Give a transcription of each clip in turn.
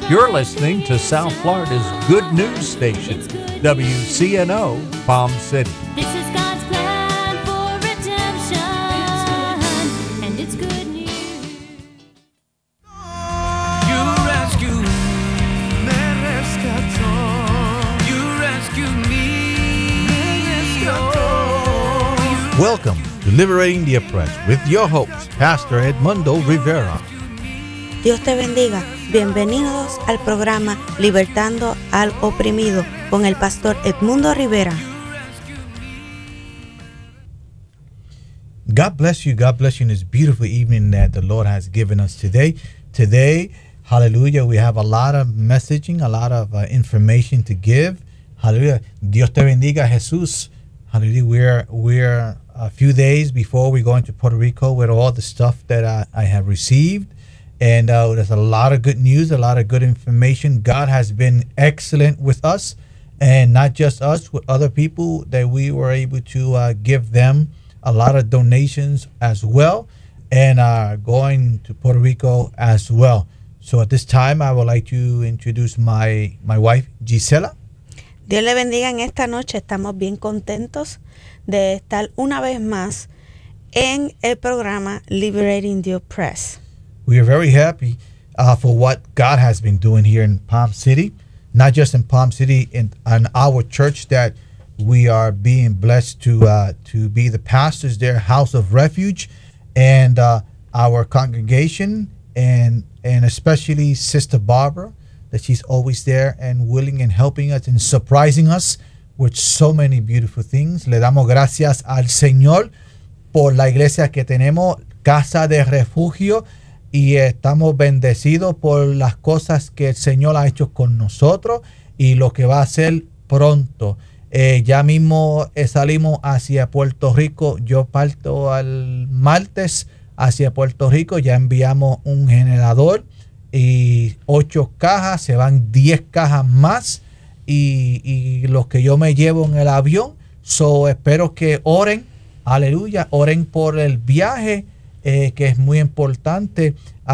You're listening to South Florida's good news station, WCNO Palm City. This is God's plan for redemption, and it's good news. You rescued me, rescató. You rescued me, oh. Welcome to Liberating the Oppressed with your host, Pastor Edmundo Rivera. Dios te bendiga. Bienvenidos al programa Libertando al Oprimido con el pastor Edmundo Rivera. God bless you. God bless you in this beautiful evening that the Lord has given us today. Today, hallelujah, we have a lot of messaging, a lot of information to give. Hallelujah. Dios te bendiga, Jesús. Hallelujah. We're a few days before we go into Puerto Rico with all the stuff that I have received. And there's a lot of good news, a lot of good information. God has been excellent with us, and not just us, with other people that we were able to give them a lot of donations as well, and going to Puerto Rico as well. So at this time, I would like to introduce my wife, Gisela. Dios le bendiga en esta noche. Estamos bien contentos de estar una vez más en el programa Liberating the Oppressed. We are very happy for what God has been doing here in Palm City, not just in Palm City, in our church that we are being blessed to be the pastors there, House of Refuge, and our congregation, and especially Sister Barbara, that she's always there and willing and helping us and surprising us with so many beautiful things. Le damos gracias al Señor por la iglesia que tenemos, Casa de Refugio, y estamos bendecidos por las cosas que el Señor ha hecho con nosotros y lo que va a hacer pronto. Ya mismo salimos hacia Puerto Rico. Yo parto al martes hacia Puerto Rico. Ya enviamos un generador y 8 cajas. Se van 10 cajas más y los que yo me llevo en el avión. Espero que oren, aleluya, oren por el viaje. Que es muy importante.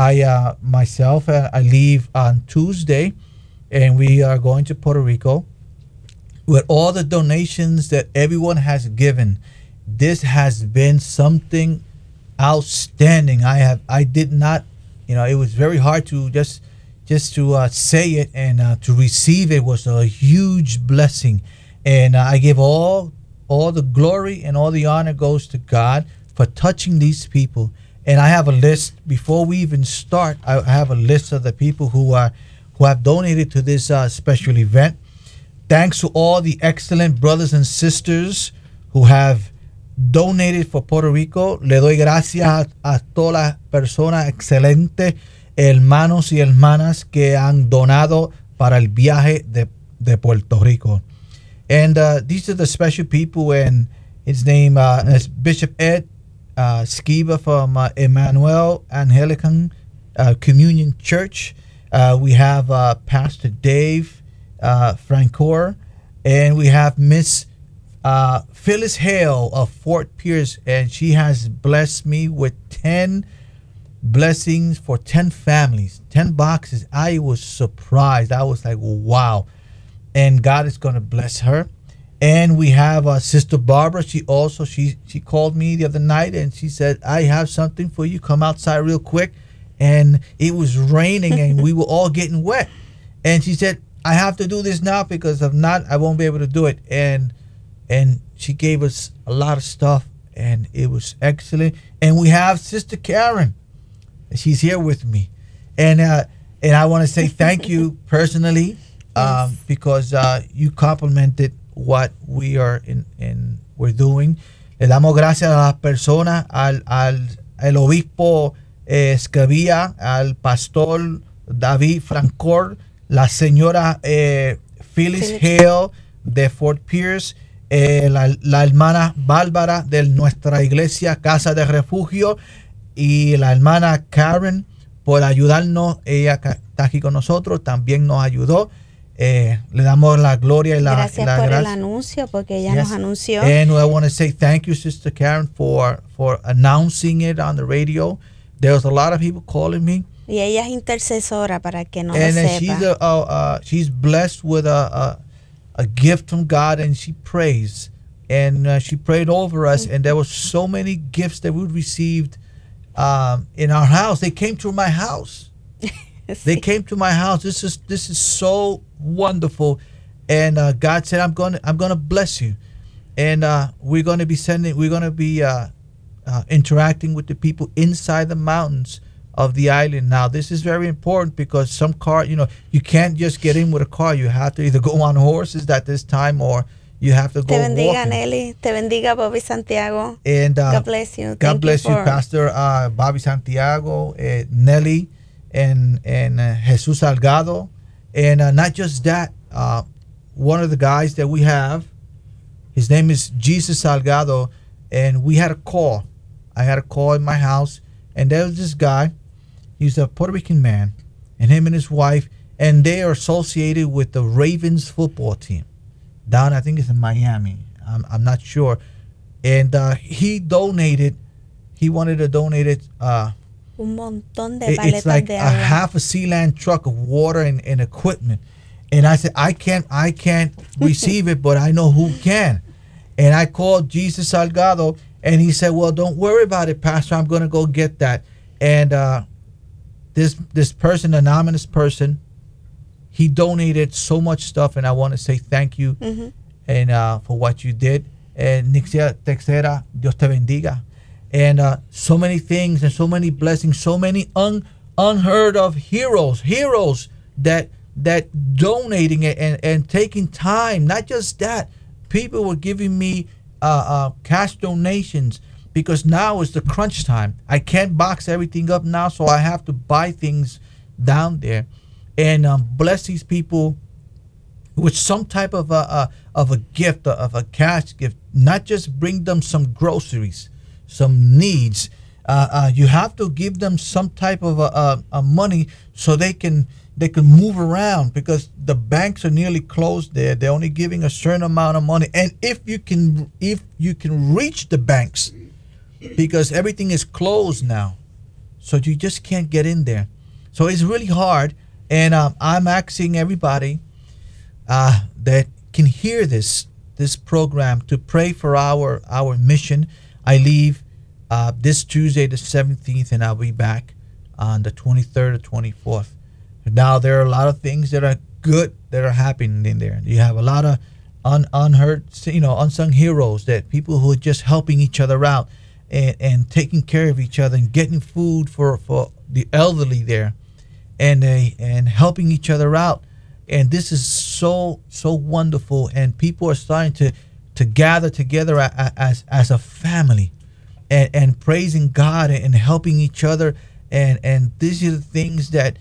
Myself, I leave on Tuesday, and we are going to Puerto Rico. With all the donations that everyone has given, this has been something outstanding. I did not, it was very hard to just to say it, and to receive it was a huge blessing. And I give all the glory and all the honor goes to God for touching these people. And I have a list before we even start. I have a list of the people who have donated to this special event. Thanks to all the excellent brothers and sisters who have donated for Puerto Rico. Le doy gracias a todas las personas excelentes, hermanos y hermanas que han donado para el viaje de Puerto Rico. And these are the special people, and his name is Bishop Ed Skiba from Emmanuel Anglican Communion Church. We have Pastor Dave Francor, and we have Miss Phyllis Hale of Fort Pierce, and she has blessed me with 10 blessings for 10 families, 10 boxes. I was surprised. I was like, wow. And God is going to bless her. And we have Sister Barbara. She called me the other night and she said, I have something for you. Come outside real quick. And it was raining and we were all getting wet. And she said, I have to do this now because if not, I won't be able to do it. And she gave us a lot of stuff and it was excellent. And we have Sister Karen. She's here with me. And I want to say thank you personally because you complimented what we are we're doing. Le damos gracias a las personas, al obispo Escabilla, al pastor David Francor, la señora Phyllis Hale de Fort Pierce, la hermana Bárbara de nuestra iglesia Casa de Refugio y la hermana Karen por ayudarnos. Ella está aquí con nosotros, también nos ayudó. Le damos la gloria y gracias la por gracia. El anuncio, porque ella nos anunció. And I want to say thank you, Sister Karen, for announcing it on the radio. There was a lot of people calling me Y ella es intercesora para que no lo and sepa. she's blessed with a gift from God, and she prays, and she prayed over us, and there were so many gifts that we received in our house. They came to my house. They Sí. came to my house. This is so wonderful, and God said, "I'm gonna bless you," and we're gonna be interacting with the people inside the mountains of the island. Now, this is very important because some car, you can't just get in with a car. You have to either go on horses at this time, or you have to Te go bendiga, walking. Nelly. Te bendiga, Bobby Santiago. And God bless you. God Thank bless you, for- Pastor Bobby Santiago, Nelly, and Jesus Salgado, and not just that. One of the guys that we have, his name is Jesus Salgado, and we had a call. I had a call in my house, and there was this guy. He's a Puerto Rican man, and him and his wife, and they are associated with the Ravens football team down, I think it's in Miami. I'm not sure. And he wanted to donate it. Un montón de It's paletas like de a agua. half a Sealand truck of water and equipment. And I said, I can't receive it, but I know who can. And I called Jesus Salgado, and he said, well, don't worry about it, Pastor. I'm going to go get that. And this person, anonymous person, he donated so much stuff, and I want to say thank you and for what you did. And Nixia Texera, Dios te bendiga. And so many things and so many blessings, so many unheard of heroes that donating it and taking time. Not just that, people were giving me cash donations, because now is the crunch time. I can't box everything up now, so I have to buy things down there, and bless these people with some type of a gift, of a cash gift. Not just bring them some groceries, some needs. You have to give them some type of a money so they can move around, because the banks are nearly closed there. They're only giving a certain amount of money, and if you can reach the banks, because everything is closed now, so you just can't get in there. So it's really hard, and I'm asking everybody that can hear this program to pray for our mission. I leave this Tuesday the 17th, and I'll be back on the 23rd or 24th. Now, there are a lot of things that are good that are happening in there. You have a lot of unheard, unsung heroes, that people who are just helping each other out and taking care of each other and getting food for the elderly there, and helping each other out. And this is so wonderful, and people are starting to gather together as a family, and praising God and helping each other, and these are the things that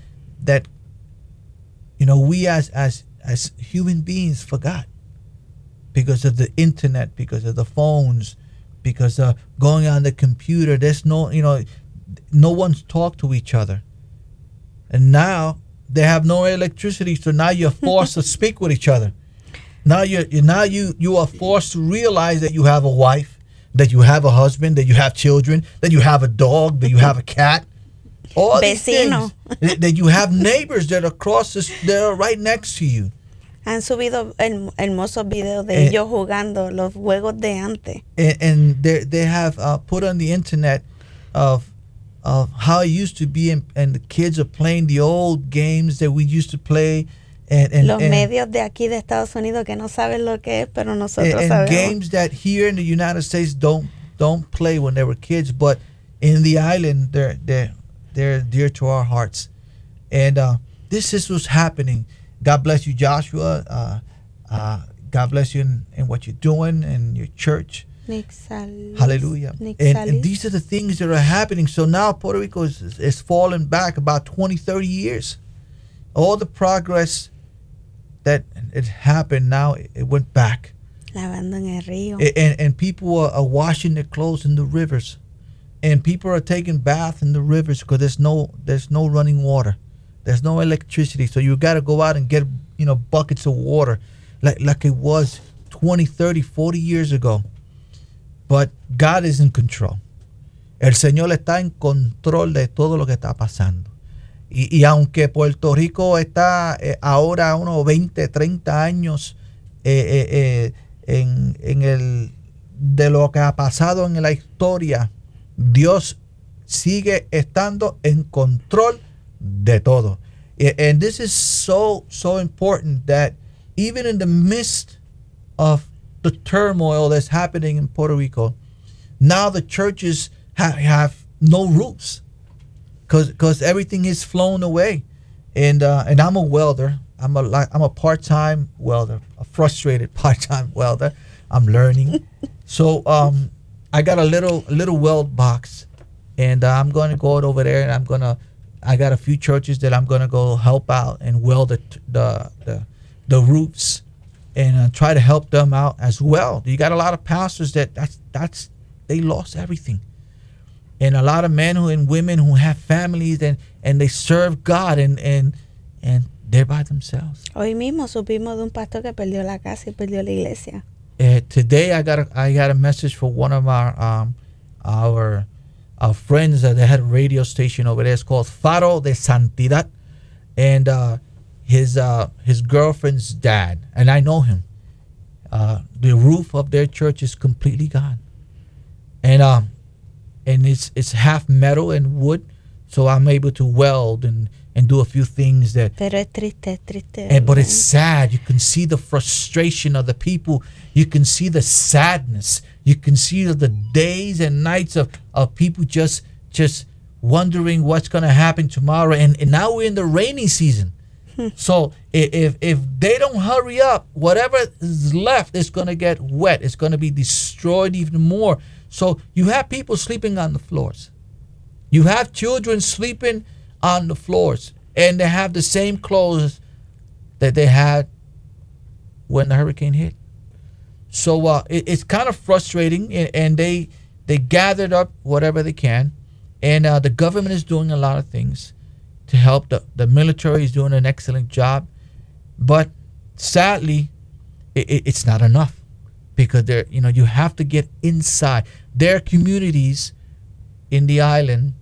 we as human beings forgot, because of the internet, because of the phones, because of going on the computer. There's no one's talked to each other, and now they have no electricity, so now you're forced to speak with each other. Now you are forced to realize that you have a wife, that you have a husband, that you have children, that you have a dog, that you have a cat. All these Vecino. things, that you have neighbors that are right next to you. Han subido hermosos videos de ellos jugando los juegos de antes. And they have put on the internet of how it used to be, and the kids are playing the old games that we used to play, and Los medios de aquí de Estados Unidos que no saben lo que es, pero nosotros and sabemos. games that here in the United States don't play when they were kids, but in the island they're dear to our hearts. And this is what's happening. God bless you, Joshua. God bless you in what you're doing in your church. Nixalis. Hallelujah. Nixalis. And these are the things that are happening. So now Puerto Rico is falling back about 20, 30 years. All the progress that it happened, now it went back. Lavando en el río. And people are washing their clothes in the rivers. And people are taking baths in the rivers because there's no running water. There's no electricity. So you got to go out and get buckets of water like it was 20, 30, 40 years ago. But God is in control. El Señor está en control de todo lo que está pasando. Y aunque Puerto Rico está ahora unos 20, 30 años en el de lo que ha pasado en la historia, Dios sigue estando en control de todo. And this is so important that even in the midst of the turmoil that's happening in Puerto Rico, now the churches have no roofs because everything is flown away. And I'm a welder. I'm a part-time welder, a frustrated part-time welder. I'm learning. So I got a little weld box, and I'm going to go over there, and I got a few churches that I'm going to go help out and weld the roofs, and try to help them out as well. You got a lot of pastors that's they lost everything, and a lot of men and women who have families and they serve God and they're by themselves. Hoy mismo supimos de un pastor que perdió la casa y perdió la iglesia. Today I got a message for one of our friends that had a radio station over there. It's called Faro de Santidad, and his girlfriend's dad, and I know him. The roof of their church is completely gone, and it's half metal and wood, so I'm able to weld and do a few things that. Pero es triste. But it's sad. You can see the frustration of the people. You can see the sadness. You can see the days and nights of people just wondering what's going to happen tomorrow. And now we're in the rainy season. So if they don't hurry up, whatever is left is going to get wet. It's going to be destroyed even more. So you have people sleeping on the floors. You have children sleeping on the floors, and they have the same clothes that they had when the hurricane hit. So it's kind of frustrating, and they gathered up whatever they can, and the government is doing a lot of things to help. The military is doing an excellent job, but sadly, it's not enough, because you have to get inside. There are communities in the island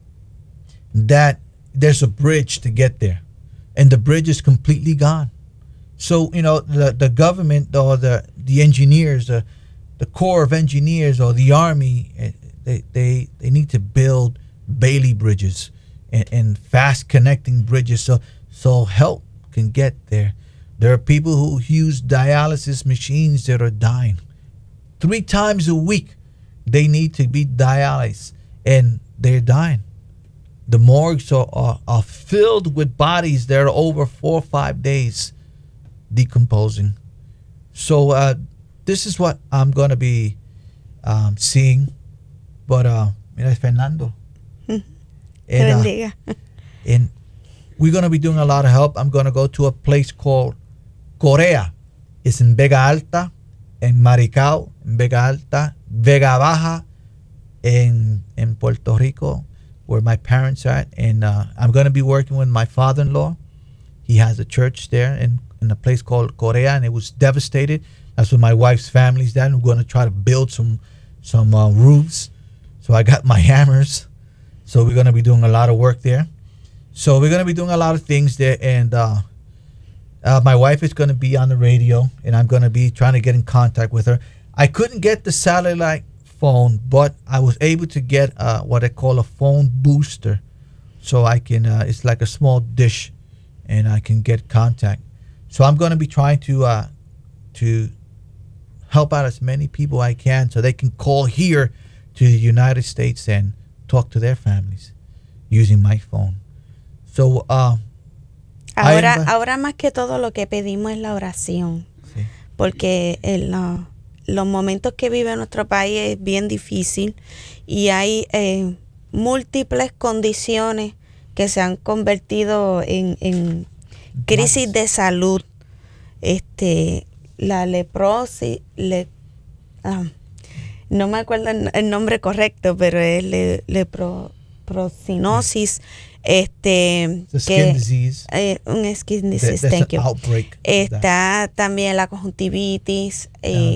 that there's a bridge to get there, and the bridge is completely gone. So the government or the engineers, the Corps of Engineers or the Army, they need to build Bailey bridges and fast connecting bridges so help can get there. There are people who use dialysis machines that are dying. 3 times a week they need to be dialyzed, and they're dying. The morgues are filled with bodies that are over 4 or 5 days decomposing. So this is what I'm going to be seeing. But mira, Fernando. Bendiga. And we're going to be doing a lot of help. I'm going to go to a place called Corea. It's in Vega Alta, en Maricao, en Vega Alta, Vega Baja, in Puerto Rico, where my parents are at. And I'm going to be working with my father-in-law. He has a church there in a place called Corea, and it was devastated. That's where my wife's family's at. And we're going to try to build some roofs. So I got my hammers. So we're going to be doing a lot of work there. So we're going to be doing a lot of things there. And my wife is going to be on the radio, and I'm going to be trying to get in contact with her. I couldn't get the satellite phone, but I was able to get what I call a phone booster. So I can, it's like a small dish, and I can get contact. So I'm going to be trying to help out as many people I can so they can call here to the United States and talk to their families using my phone. So Ahora más que todo lo que pedimos es la oración, sí. Porque los momentos que vive nuestro país es bien difícil y hay múltiples condiciones que se han convertido en crisis de salud. La leprosis, no me acuerdo el nombre correcto, pero es leprosinosis. The skin disease. Un skin disease, thank you. Outbreak. Está también la conjuntivitis.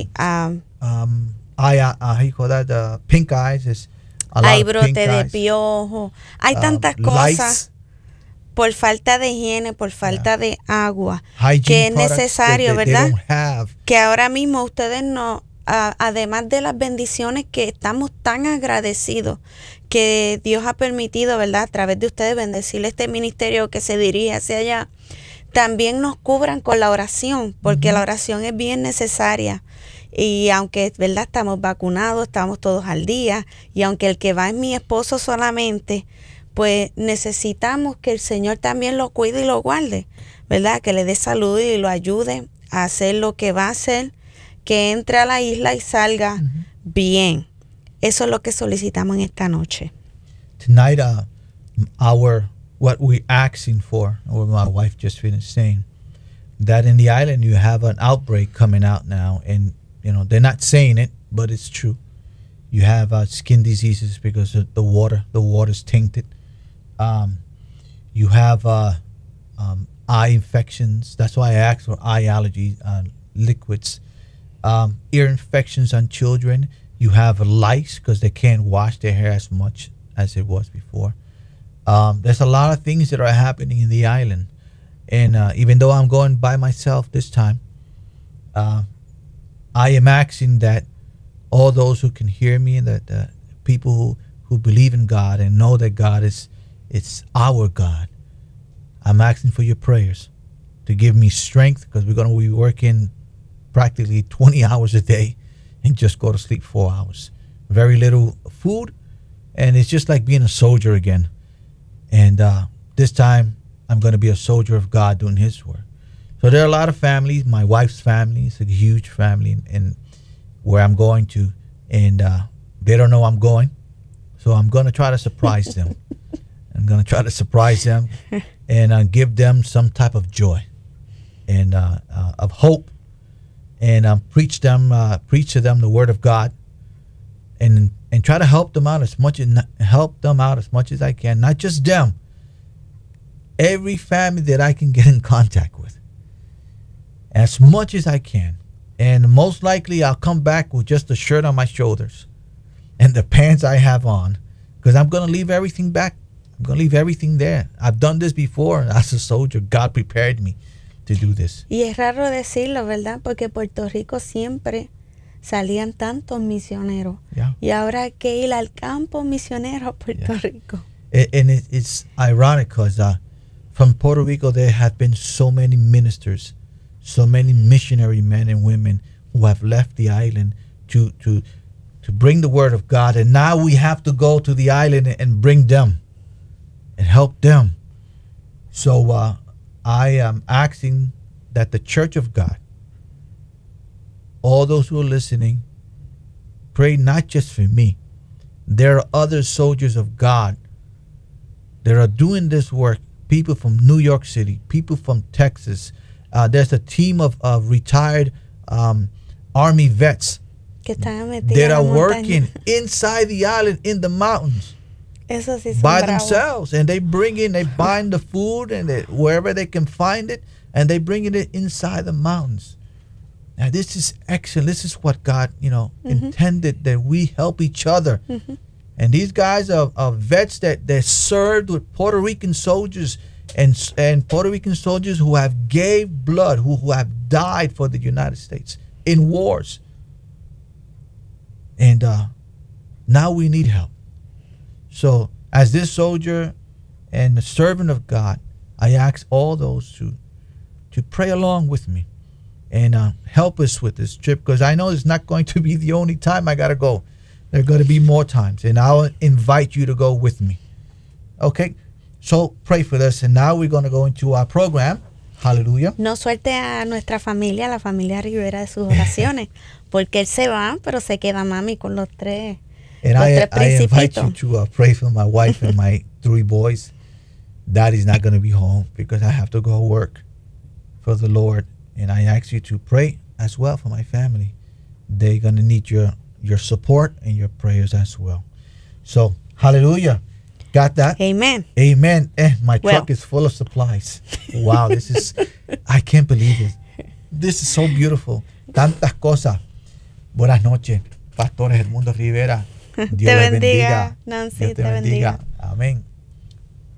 Pink eyes. Hay brote de piojo. Hay tantas cosas. por falta de higiene, por falta de agua, Hygiene que es products necesario, that they ¿verdad? don't have. Que ahora mismo ustedes no, además de las bendiciones que estamos tan agradecidos que Dios ha permitido, ¿verdad? A través de ustedes bendecir este ministerio que se dirige hacia allá, también nos cubran con la oración, porque la oración es bien necesaria. Y aunque, ¿verdad? Estamos vacunados, estamos todos al día, y aunque el que va es mi esposo solamente, pues necesitamos que el Señor también lo cuide y lo guarde, ¿verdad? Que le dé salud y lo ayude a hacer lo que va a hacer, que entre a la isla y salga bien. Eso es lo que solicitamos en esta noche. Tonight, what we're asking for, what my wife just finished saying, that in the island you have an outbreak coming out now, and you know they're not saying it, but it's true. You have skin diseases because of the water. The water's tainted. You have eye infections. That's why I asked for eye allergy liquids. Ear infections on children. You have lice because they can't wash their hair as much as it was before. There's a lot of things that are happening in the island. And even though I'm going by myself this time, I am asking that all those who can hear me, and that people who believe in God and know that God it's our God, I'm asking for your prayers to give me strength, because we're going to be working practically 20 hours a day and just go to sleep 4 hours. Very little food, and it's just like being a soldier again. And this time, I'm going to be a soldier of God doing His work. So there are a lot of families. My wife's family is a huge family, and where I'm going to, and they don't know I'm going. So I'm going to try to surprise them. I'm going to try to surprise them and give them some type of joy and of hope, and preach to them the Word of God, and try to help them out as much as I can. Not just them, every family that I can get in contact with, as much as I can. And most likely I'll come back with just a shirt on my shoulders and the pants I have on, because I'm going to leave everything back. I'm going to leave everything there. I've done this before as a soldier. God prepared me to do this. Y es raro decirlo, ¿verdad? Porque Puerto Rico siempre salían tantos misioneros. Yeah. Y ahora hay que ir al campo misionero a Puerto Rico. And it's ironic because from Puerto Rico there have been so many ministers, so many missionary men and women who have left the island to bring the Word of God. And now we have to go to the island and bring them and help them. So I am asking that the Church of God, all those who are listening, pray not just for me. There are other soldiers of God that are doing this work. People from New York City, people from Texas. There's a team of retired Army vets Que están metidos that en la are montaña. working inside the island in the mountains Eso sí son by bravos. themselves, and they bind the food and wherever they can find it, and they bring it inside the mountains. Now this is excellent. This is what God, intended, that we help each other. And these guys are vets that served with Puerto Rican soldiers and Puerto Rican soldiers who have gave blood, who have died for the United States in wars. And now we need help. So as this soldier and the servant of God, I ask all those to pray along with me and help us with this trip, because I know it's not going to be the only time I got to go. There are going to be more times, and I'll invite you to go with me. Okay? So pray for us, and now we're going to go into our program. Hallelujah. No suelte a nuestra familia, la familia Rivera, de sus oraciones, porque él se va, pero se queda mami con los tres. And Los I tres invite you principitos. to pray for my wife and my 3 boys. Daddy's not going to be home because I have to go work for the Lord. And I ask you to pray as well for my family. They're going to need your support and your prayers as well. So, hallelujah. Got that? Amen. Amen. My Well. truck is full of supplies. Wow, I can't believe it. This is so beautiful. Tantas cosas. Buenas noches, pastores Edmundo Rivera. Dios Te les bendiga, Nancy, Dios te te bendiga. bendiga. Amén.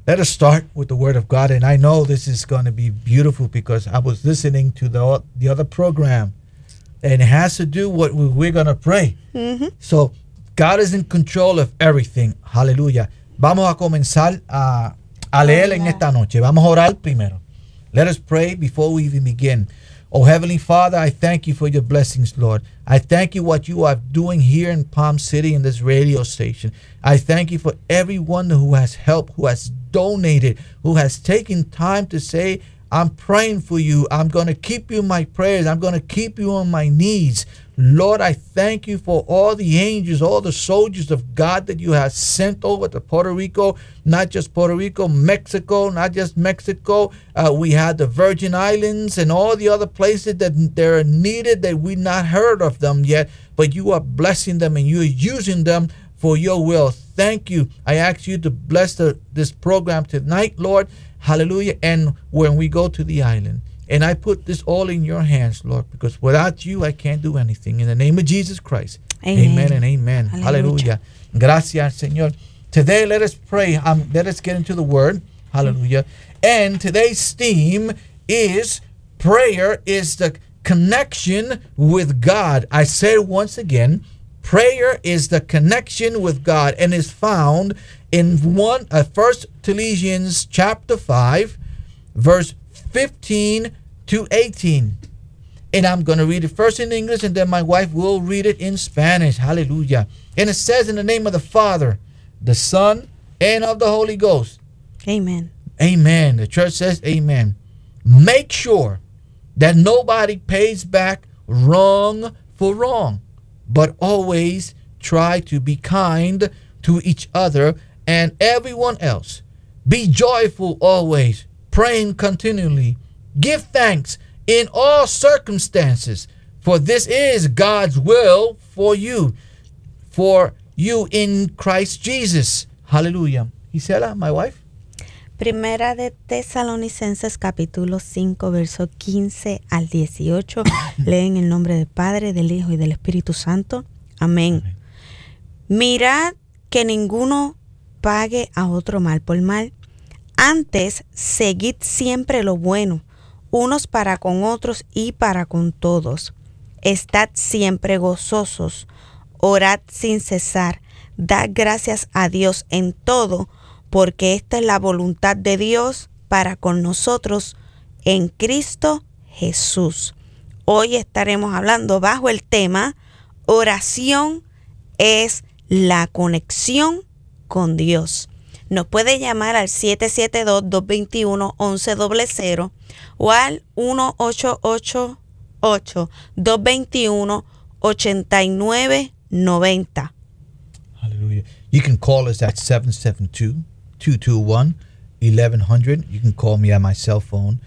let us start with the Word of God. And I know this is going to be beautiful because I was listening to the other program, and it has to do what we're going to pray. So God is in control of everything. Hallelujah. Vamos a comenzar a leer en esta noche. Vamos a orar primero. Let us pray before we even begin. Oh, Heavenly Father, I thank you for your blessings, Lord. I thank you what you are doing here in Palm City in this radio station. I thank you for everyone who has helped, who has donated, who has taken time to say, I'm praying for you. I'm going to keep you in my prayers. I'm going to keep you on my knees. Lord, I thank you for all the angels, all the soldiers of God that you have sent over to Puerto Rico, not just Puerto Rico, Mexico, not just Mexico. We had the Virgin Islands and all the other places that they're needed that we not heard of them yet, but you are blessing them and you are using them for your will. Thank you. I ask you to bless this program tonight, Lord. Hallelujah. And when we go to the island, and I put this all in your hands, Lord, because without you, I can't do anything. In the name of Jesus Christ. Amen and amen. Hallelujah. Gracias, Señor. Today, let us pray. Let us get into the word. Hallelujah. And today's theme is prayer is the connection with God. I say it once again. Prayer is the connection with God and is found in 1 Thessalonians chapter 5, verse 15 to 18. And I'm going to read it first in English and then my wife will read it in Spanish. Hallelujah. And it says, in the name of the Father, the Son, and of the Holy Ghost. Amen. Amen. The church says amen. Make sure that nobody pays back wrong for wrong, but always try to be kind to each other and everyone else. Be joyful always, praying continually. Give thanks in all circumstances, for this is God's will for you in Christ Jesus. Hallelujah. Gisela, my wife. Primera de Tesalonicenses capítulo 5 verso 15 al 18. Leen en el nombre del Padre, del Hijo y del Espíritu Santo. Amén. Mirad que ninguno pague a otro mal por mal. Antes, seguid siempre lo bueno, unos para con otros y para con todos. Estad siempre gozosos, orad sin cesar, dad gracias a Dios en todo, porque esta es la voluntad de Dios para con nosotros en Cristo Jesús. Hoy estaremos hablando bajo el tema oración es la conexión con Dios. Nos puede llamar al 772-221-1100 o al 1888-221-8990. Hallelujah. You can call us at 772-221-1100. You can call me at my cell phone,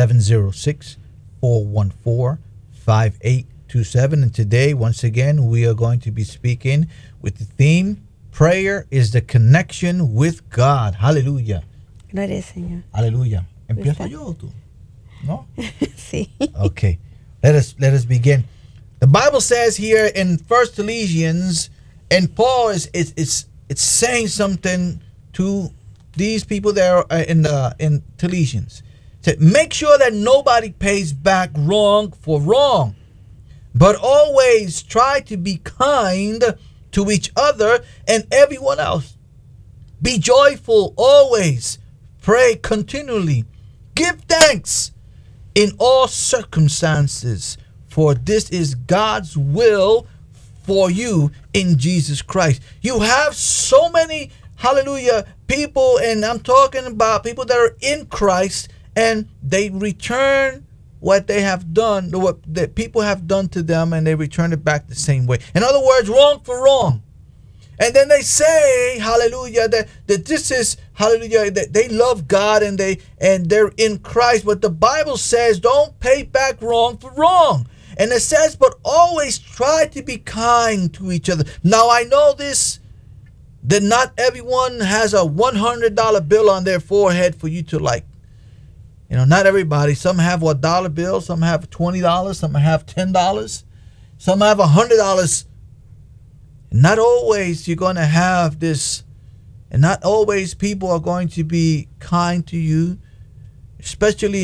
706-414-5827. And today, once again, we are going to be speaking with the theme, prayer is the connection with God. Hallelujah. Gloria al Señor. Hallelujah. ¿Empiezo yo o tú? No? Sí. Okay. Let us begin. The Bible says here in 1 Thessalonians, and Paul is saying something to these people there in Thessalonians. Said, make sure that nobody pays back wrong for wrong, but always try to be kind to each other and everyone else. Be joyful always. Pray continually. Give thanks in all circumstances, for this is God's will for you in Jesus Christ. You have so many, hallelujah, people, and I'm talking about people that are in Christ, and they return what they have done, what the people have done to them, and they return it back the same way. In other words, wrong for wrong. And then they say, hallelujah, that this is, hallelujah, that they love God and they're in Christ. But the Bible says, don't pay back wrong for wrong. And it says, but always try to be kind to each other. Now, I know this, that not everyone has a $100 bill on their forehead for you to like. You know, not everybody. Some have a dollar bill. Some have $20. Some have $10. Some have $100. Not always you're going to have this And not always people are going to be kind to you, especially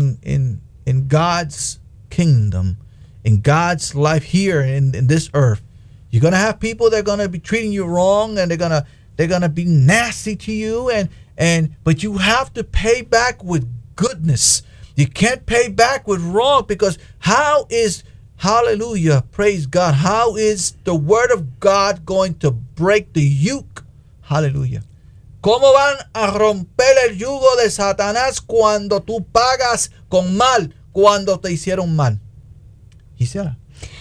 in God's kingdom, in God's life here in this earth. You're gonna have people that are gonna be treating you wrong, and they're gonna be nasty to you, but you have to pay back with goodness. You can't pay back with wrong, because how is, hallelujah, praise God, how is the word of God going to break the yoke? Hallelujah. ¿Cómo van a romper el yugo de Satanás cuando tú pagas con mal, cuando te hicieron mal? Gisela.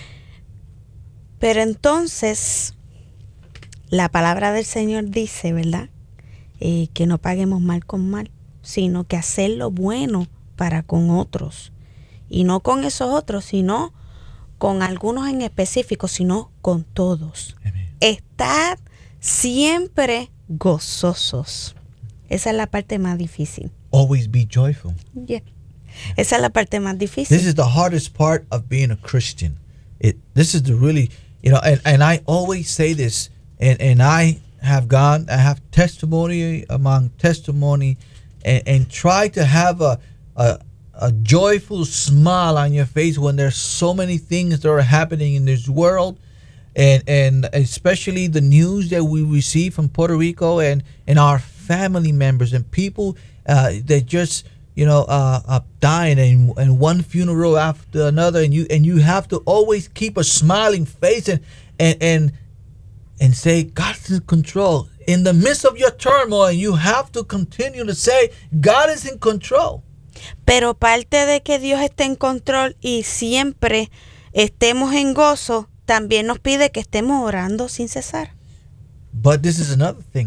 Pero entonces, la palabra del Señor dice, ¿verdad? Que no paguemos mal con mal, sino que hacer lo bueno para con otros. Y no con esos otros, sino con algunos en específico, sino con todos. Amen. Estad siempre gozosos. Esa es la parte más difícil. Always be joyful. Yeah. Esa es la parte más difícil. This is the hardest part of being a Christian. This is the really, and I always say this, and I have testimony among testimony, and try to have a joyful smile on your face when there's so many things that are happening in this world, and especially the news that we receive from Puerto Rico, and our family members and people that just dying, and one funeral after another, and you have to always keep a smiling face and say God's in control in the midst of your turmoil. You have to continue to say God is in control. Pero parte de que Dios esté en control y siempre estemos en gozo, también nos pide que estemos orando sin cesar. But this is another thing.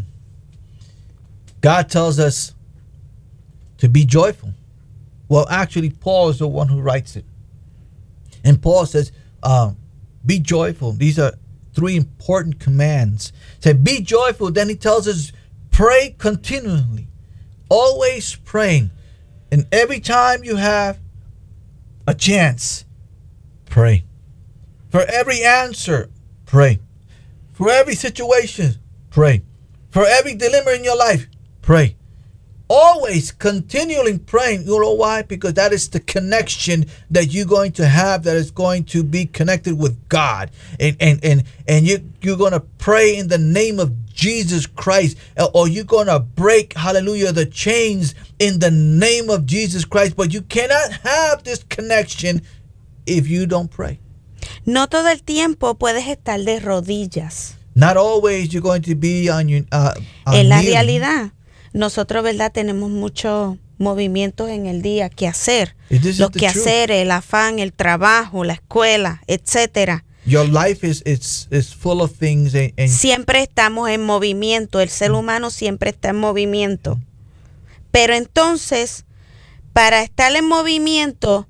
God tells us to be joyful. Well, actually, Paul is the one who writes it. And Paul says, be joyful. These are 3 important commands. Say, be joyful. Then he tells us, pray continually. Always praying. And every time you have a chance, pray. For every answer, pray. For every situation, pray. For every dilemma in your life, pray. Always continually praying. You know why? Because that is the connection that you're going to have, that is going to be connected with God. And you're going to pray in the name of Jesus Christ, or you're going to break, hallelujah, the chains in the name of Jesus Christ. But you cannot have this connection if you don't pray. No todo el tiempo puedes estar de rodillas. Not always you're going to be on your En la kneeling. realidad, nosotros, ¿verdad? Tenemos muchos movimientos en el día que hacer. This is Los the quehaceres, el afán, el trabajo, la escuela, etcétera. Your life is full of things, and Siempre estamos en movimiento. El ser humano siempre está en movimiento. Pero entonces, para estar en movimiento,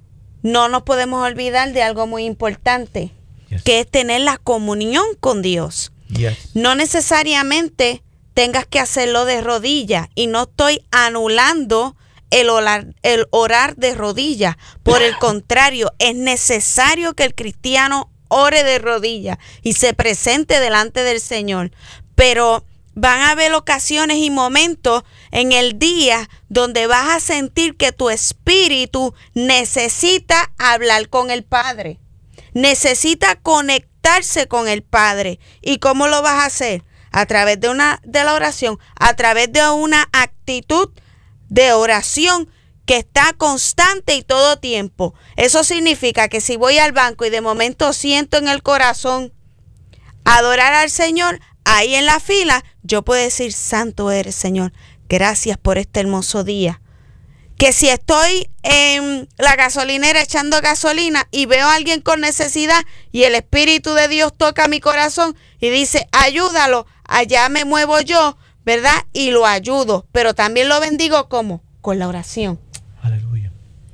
no nos podemos olvidar de algo muy importante, Yes. que es tener la comunión con Dios. yes. No necesariamente tengas que hacerlo de rodillas, y no estoy anulando el orar de rodillas. Por el contrario, es necesario que el cristiano ore de rodillas y se presente delante del Señor. Pero van a haber ocasiones y momentos en el día donde vas a sentir que tu espíritu necesita hablar con el Padre. Necesita conectarse con el Padre. ¿Y cómo lo vas a hacer? A través de la oración, a través de una actitud de oración que está constante y todo tiempo. Eso significa que si voy al banco y de momento siento en el corazón adorar al Señor, ahí en la fila, yo puedo decir, santo eres, Señor, gracias por este hermoso día. Que si estoy en la gasolinera echando gasolina y veo a alguien con necesidad y el Espíritu de Dios toca mi corazón y dice, ayúdalo, allá me muevo yo, ¿verdad? Y lo ayudo, pero también lo bendigo, ¿cómo? Con la oración. Hallelujah.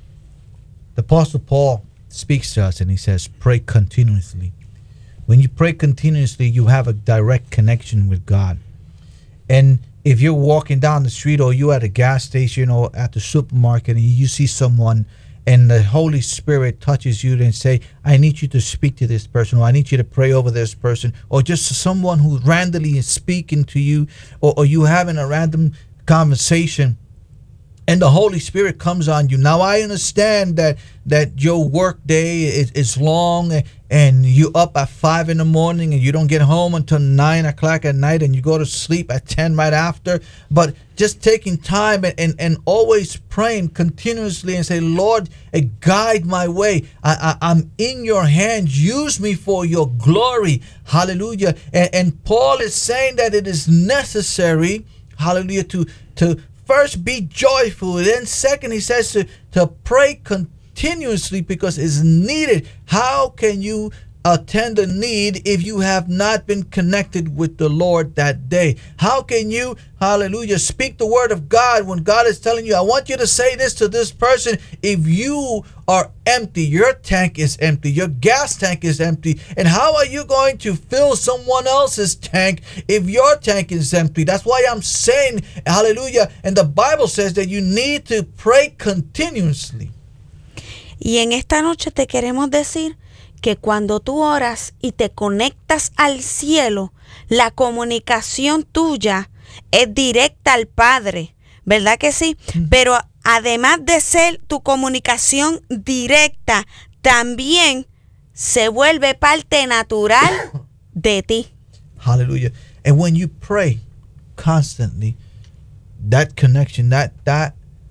The Apostle Paul speaks to us and he says, pray continuously. When you pray continuously, you have a direct connection with God. And if you're walking down the street, or you're at a gas station, or at the supermarket, and you see someone and the Holy Spirit touches you and say, I need you to speak to this person, or I need you to pray over this person, or just someone who randomly is speaking to you, or you having a random conversation, and the Holy Spirit comes on you. Now I understand that your work day is long, and you up at 5 in the morning and you don't get home until 9 o'clock at night, and you go to sleep at 10 right after. But just taking time and always praying continuously and say, Lord, guide my way. I'm in your hands. Use me for your glory. Hallelujah. And Paul is saying that it is necessary, hallelujah, to first be joyful. Then second, he says to pray continuously because it's needed. How can you attend a need if you have not been connected with the Lord that day? How can you, hallelujah, speak the word of God when God is telling you, I want you to say this to this person, if you are empty? Your tank is empty. Your gas tank is empty. And how are you going to fill someone else's tank if your tank is empty? That's why I'm saying, hallelujah, and the Bible says that you need to pray continuously. Y en esta noche te queremos decir que cuando tú oras y te conectas al cielo, la comunicación tuya es directa al Padre, ¿verdad que sí? Pero además de ser tu comunicación directa, también se vuelve parte natural de ti. Hallelujah. And when you pray constantly, that connection, that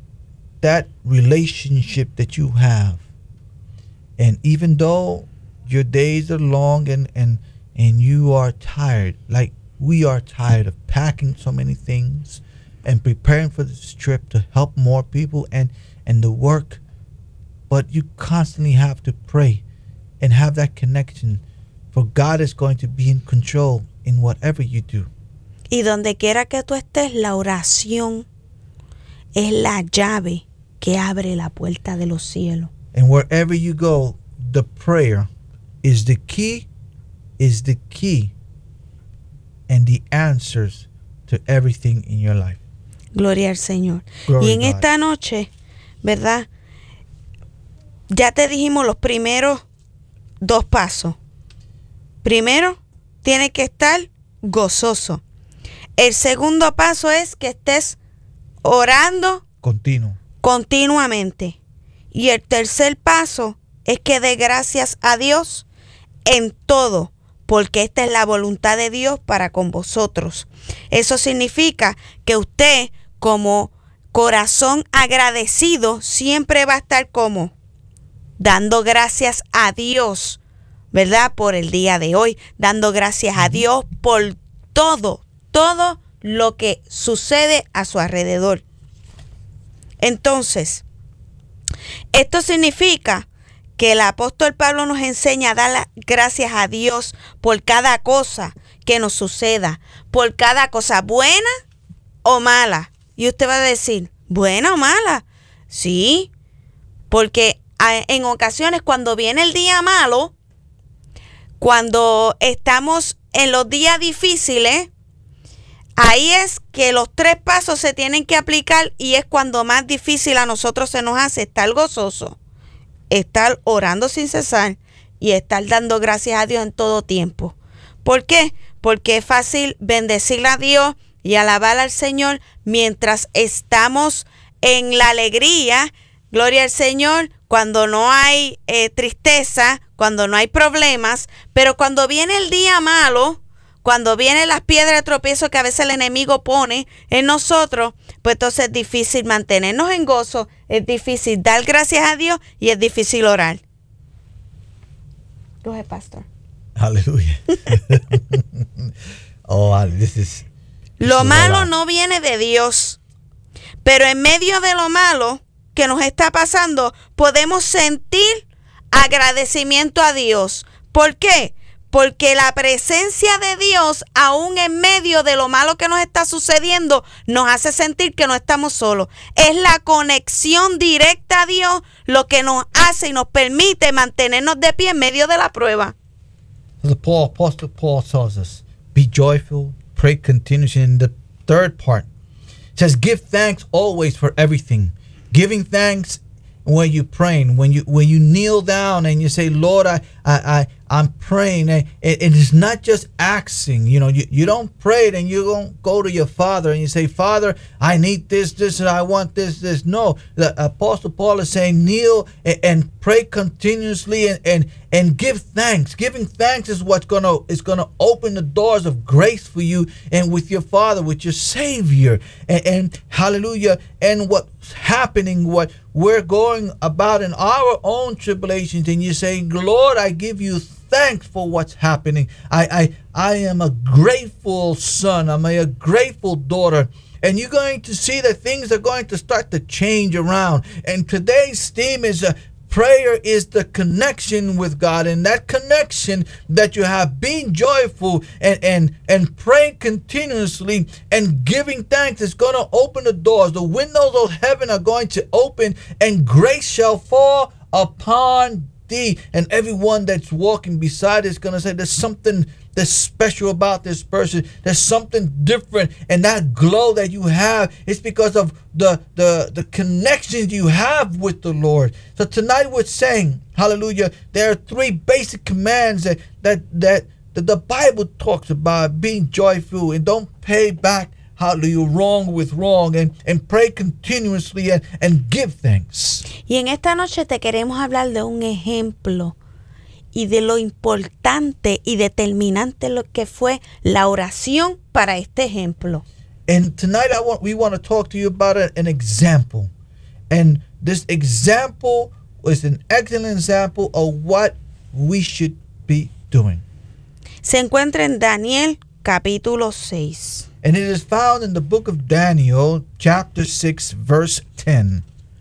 relationship that you have, and even though your days are long and you are tired, like we are tired of packing so many things and preparing for this trip to help more people and the work, but you constantly have to pray and have that connection, for God is going to be in control in whatever you do. Y donde quiera que tú estés, la oración es la llave que abre la puerta de los cielos. And wherever you go, the prayer is the key, and the answers to everything in your life. Gloria al Señor. Glory Y en to God. esta noche, ¿verdad? Ya te dijimos los primeros 2 pasos. Primero, tienes que estar gozoso. El segundo paso es que estés orando Continuo. continuamente. Y el tercer paso es que dé gracias a Dios en todo, porque esta es la voluntad de Dios para con vosotros. Eso significa que usted, como corazón agradecido, siempre va a estar como dando gracias a Dios, ¿verdad? Por el día de hoy, dando gracias a Dios por todo lo que sucede a su alrededor. Entonces, esto significa que el apóstol Pablo nos enseña a dar las gracias a Dios por cada cosa que nos suceda, por cada cosa buena o mala. Y usted va a decir, ¿buena o mala? Sí, porque en ocasiones cuando viene el día malo, cuando estamos en los días difíciles, ahí es que los 3 pasos se tienen que aplicar, y es cuando más difícil a nosotros se nos hace estar gozoso, estar orando sin cesar y estar dando gracias a Dios en todo tiempo. ¿Por qué? Porque es fácil bendecir a Dios y alabar al Señor mientras estamos en la alegría, gloria al Señor, cuando no hay tristeza, cuando no hay problemas. Pero cuando viene el día malo, cuando vienen las piedras de tropiezo que a veces el enemigo pone en nosotros, pues entonces es difícil mantenernos en gozo, es difícil dar gracias a Dios y es difícil orar. Go ahead, Pastor. Hallelujah. This is Lo a malo lot. no viene de Dios, pero en medio de lo malo que nos está pasando, podemos sentir agradecimiento a Dios. ¿Por qué? Porque la presencia de Dios, aún en medio de lo malo que nos está sucediendo, nos hace sentir que no estamos solos. Es la conexión directa a Dios lo que nos hace y nos permite mantenernos de pie en medio de la prueba. The Apostle Paul tells us, be joyful, pray continuously. In the third part, it says, give thanks always for everything. Giving thanks when you're praying, when you kneel down and you say, Lord, I'm praying, and it's not just asking. You don't pray it and you don't go to your Father and you say, Father, I need this, and I want this. No, the Apostle Paul is saying, kneel and pray continuously and give thanks. Giving thanks is what's gonna open the doors of grace for you and with your Father, with your Savior, and hallelujah. And what's happening, what we're going about in our own tribulations, and you're saying, Lord, I give you thanks for what's happening. I am a grateful son. I'm a grateful daughter. And you're going to see that things are going to start to change around. And today's theme is prayer is the connection with God, and that connection that you have, being joyful and praying continuously and giving thanks is going to open the doors. The windows of heaven are going to open, and grace shall fall upon thee. And everyone that's walking beside is going to say, there's something that's special about this person. There's something different, and that glow that you have is because of the connections you have with the Lord. So tonight we're saying, hallelujah, there are 3 basic commands that the Bible talks about: being joyful and don't pay back, hallelujah, wrong with wrong, and pray continuously and give thanks. Y en esta noche te queremos hablar de un ejemplo y de lo importante y determinante lo que fue la oración para este ejemplo. And tonight we want to talk to you about an example. And this example is an excellent example of what we should be doing. Se encuentra en Daniel capítulo 6. And it is found in the book of Daniel, chapter 6, verse 10.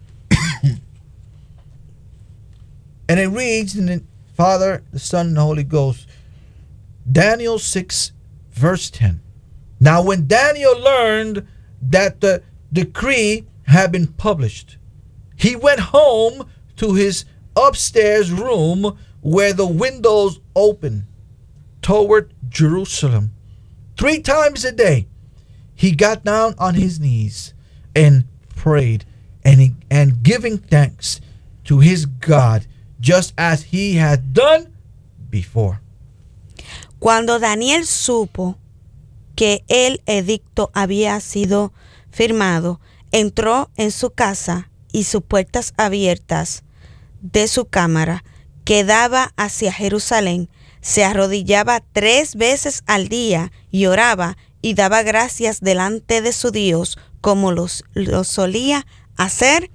And it reads in the Father, the Son, and the Holy Ghost. Daniel 6, verse 10. Now when Daniel learned that the decree had been published, he went home to his upstairs room where the windows open toward Jerusalem. 3 times a day he got down on his knees and prayed and giving thanks to his God, just as he had done before. Cuando Daniel supo que el edicto había sido firmado, entró en su casa y sus puertas abiertas de su cámara que daba hacia Jerusalén, se arrodillaba 3 veces al día y oraba y daba gracias delante de su Dios como lo solía hacer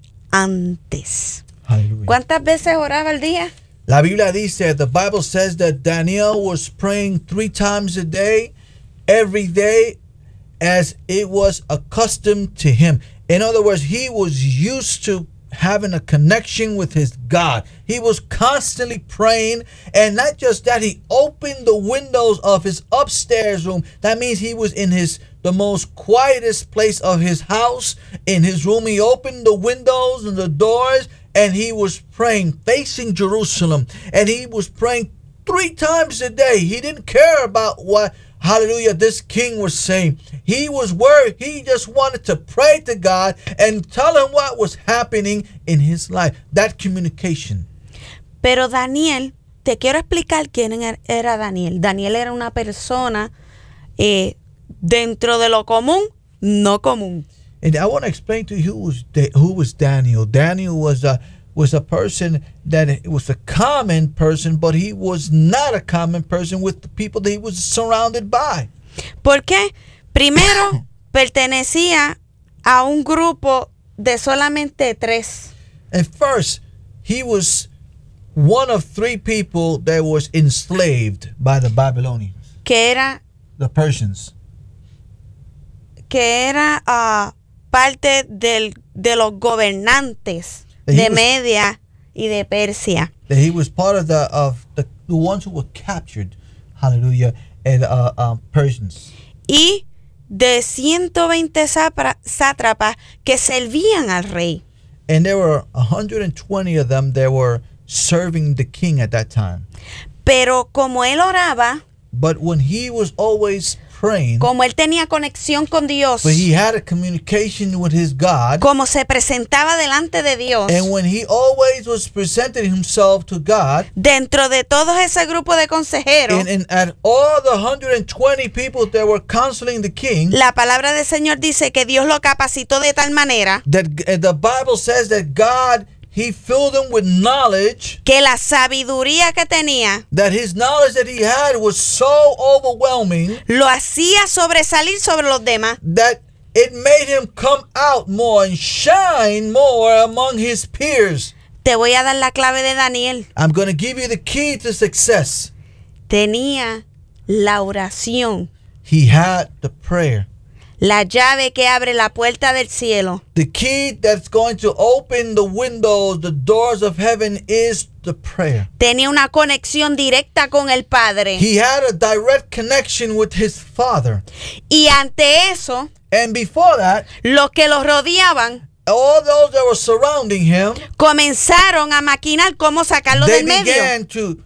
antes. Hallelujah. ¿Cuántas veces oraba al día? La Biblia dice, the Bible says that Daniel was praying 3 times a day, every day, as it was accustomed to him. In other words, he was used to having a connection with his God. He was constantly praying, and not just that, he opened the windows of his upstairs room. That means he was in the most quietest place of his house. In his room, he opened the windows and the doors, and he was praying, facing Jerusalem. And he was praying 3 times a day. He didn't care about what, hallelujah, this king was saying. He was worried. He just wanted to pray to God and tell him what was happening in his life. That communication. Pero Daniel, te quiero explicar quién era Daniel. Daniel era una persona dentro de lo común, no común. And I want to explain to you who was Daniel. Daniel was a person that was a common person, but he was not a common person with the people that he was surrounded by. ¿Por qué? Primero, pertenecía a un grupo de solamente 3. And first, he was one of 3 people that was enslaved by the Babylonians, Que era the Persians. Parte de los gobernantes He de was- Media y de Persia. That he was part of the ones who were captured, hallelujah, and Persians. Y de 120 sátrapas que servían al rey. And there were 120 of them that were serving the king at that time. Pero como él oraba But when he was always praying, como él tenía conexión con Dios, but he had a communication with his God, como se presentaba delante de Dios, and when he always was presenting himself to God, dentro de todo ese grupo de consejeros, and at all the 120 people that were counseling the king, la palabra del Señor dice que Dios lo capacitó de tal manera that the Bible says that God, he filled him with knowledge, que la sabiduría que tenía that his knowledge that he had was so overwhelming lo hacía sobresalir sobre los demás. that it made him come out more and shine more among his peers. Te voy a dar la clave de Daniel. I'm going to give you the key to success. Tenía la oración, He had the prayer. la llave que abre la puerta del cielo. The key that's going to open the windows, the doors of heaven, is the prayer. Tenía una conexión directa con el Padre. He had a direct connection with his Father. Y ante eso, And before that, los que los rodeaban all those that were surrounding him, comenzaron a maquinar cómo sacarlo they del medio. began to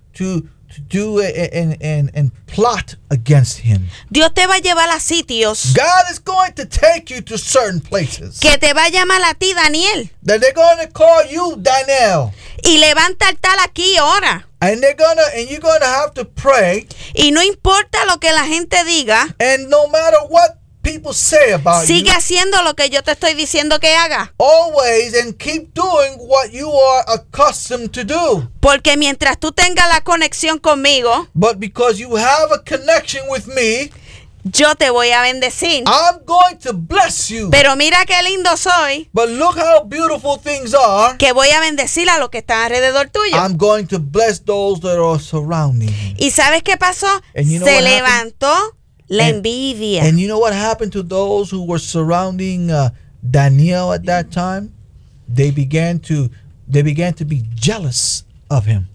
do and plot against him. Dios te va a llevar a sitios God is going to take you to certain places que te va a llamar a ti, Daniel. that they're going to call you Daniel, Y levanta el tal aquí y ora. and you're gonna have to pray, Y no importa lo que la gente diga, and no matter what people say about sigue you, haciendo lo que yo te estoy diciendo que haga. always and keep doing what you are accustomed to do. Porque mientras tú tengas la conexión conmigo, But because you have a connection with me, yo te voy a bendecir. I'm going to bless you. Pero mira qué lindo soy, But look how beautiful things are. que voy a bendecir a los que están alrededor tuyo. I'm going to bless those that are surrounding you. ¿Y sabes qué pasó? And you know Se what happened? levantó la And- envidia. And you know what happened to those who were surrounding Daniel at that time? They began to be jealous of him.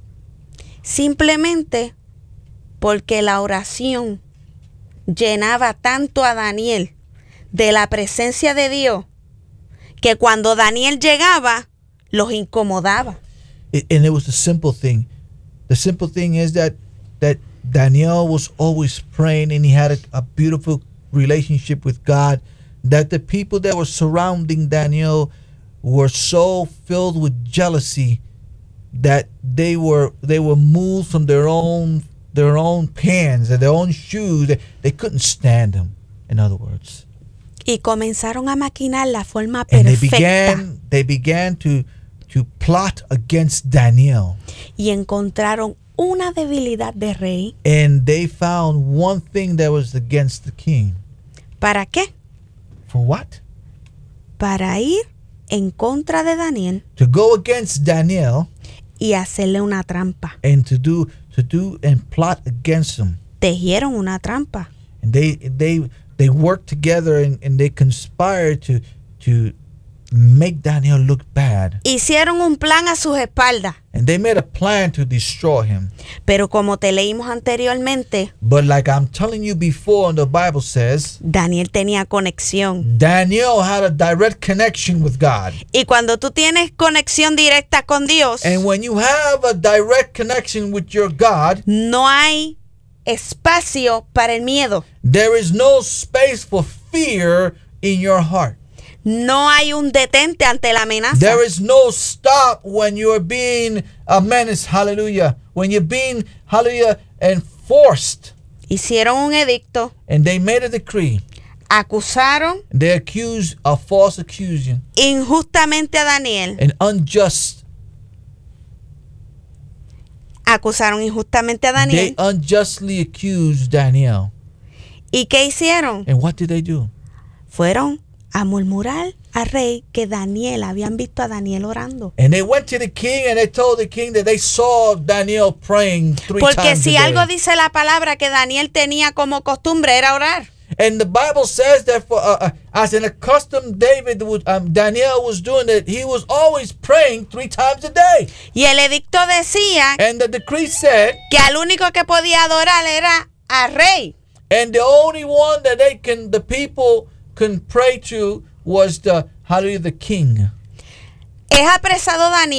Simplemente porque la oración llenaba tanto a Daniel de la presencia de Dios que cuando Daniel llegaba los incomodaba. And it was the simple thing. The simple thing is that Daniel was always praying, and he had a beautiful relationship with God, that the people that were surrounding Daniel were so filled with jealousy that they were moved from their own pants and their own shoes. They couldn't stand them, in other words. Y comenzaron a maquinar la forma And perfecta they began to plot against Daniel. y encontraron una debilidad de rey. And they found one thing that was against the king. ¿Para qué? For what? Para ir en contra de Daniel To go against Daniel y hacerle una trampa. and to do and plot against him. Tejieron una trampa. And they worked together and they conspired to make Daniel look bad. Hicieron un plan a sus espaldas. And they made a plan to destroy him. Pero como te leímos anteriormente, But like I'm telling you before, and the Bible says, Daniel tenía conexión. Daniel had a direct connection with God. Y cuando tú tienes conexión directa con Dios, And when you have a direct connection with your God, no hay espacio para el miedo. there is no space for fear in your heart. No hay un detente ante la amenaza. There is no stop when you are being a menace, hallelujah. When you're being, hallelujah, enforced. Hicieron un edicto, And they made a decree. acusaron They accused a false accusation, injustamente a Daniel. an unjust. Acusaron injustamente a They Daniel. unjustly accused Daniel. ¿Y qué hicieron? And what did they do? Fueron a murmurar al rey que Daniel, habían visto a Daniel orando. And they went to the king and they told the king that they saw Daniel praying 3 Porque times si a algo day. dice la palabra que Daniel tenía como costumbre era orar. And the Bible says that for as an accustomed Daniel was doing it, he was always praying 3 times a day. Y el edicto decía And the decree said, que al único que podía adorar era al rey. and the only one that the people can pray to was the king. Es apresado Daniel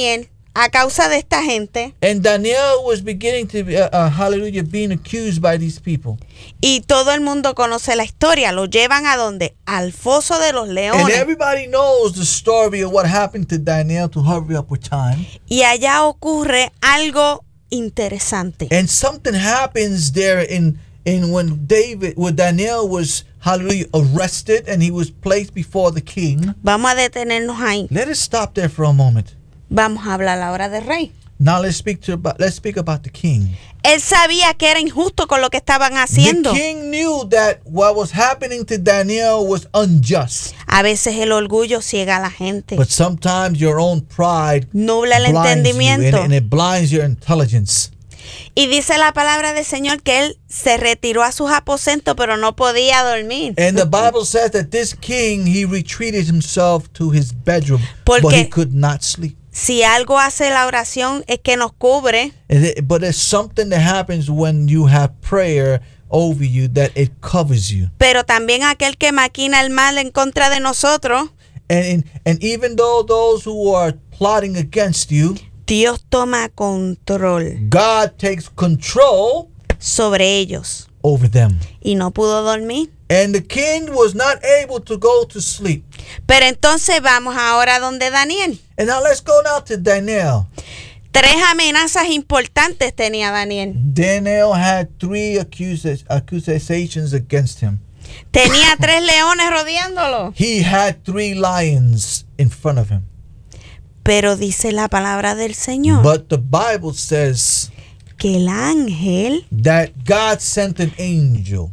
a causa de esta gente. And Daniel was beginning to be, hallelujah, being accused by these people. Y todo el mundo conoce la historia. Lo llevan a donde? Al foso de los And leones. everybody knows the story of what happened to Daniel, to hurry up with time. Y allá ocurre algo interesante. And something happens there in when Daniel was, hallelujah, arrested and he was placed before the king. Vamos a detenernos ahí. Let us stop there for a moment. Vamos a hablar ahora del rey. Now let's speak about the king. Él sabía que era injusto con lo que estaban The haciendo. king knew that what was happening to Daniel was unjust. A veces el orgullo ciega a la gente. But sometimes your own pride Nubla el blinds you, entendimiento. and it blinds your intelligence. Y dice la palabra del Señor que él se retiró a sus aposentos, pero no podía dormir. And the Bible says that this king, he retreated himself to his bedroom, Porque- but he could not sleep. Si algo hace la oración es que nos cubre, But there's something that happens when you have prayer over you, that it covers you. pero también aquel que maquina el mal en contra de nosotros, And even though those who are plotting against you, Dios toma control God takes control sobre ellos. over them. Y no pudo dormir. And the king was not able to go to sleep. Pero entonces vamos ahora donde Daniel. And now let's go now to Daniel. 3 amenazas importantes tenía Daniel. Daniel had 3 accusations against him. Tenía 3 leones rodeándolo. He had 3 lions in front of him. Pero dice la palabra del Señor But the Bible says que el ángel, that God sent an angel.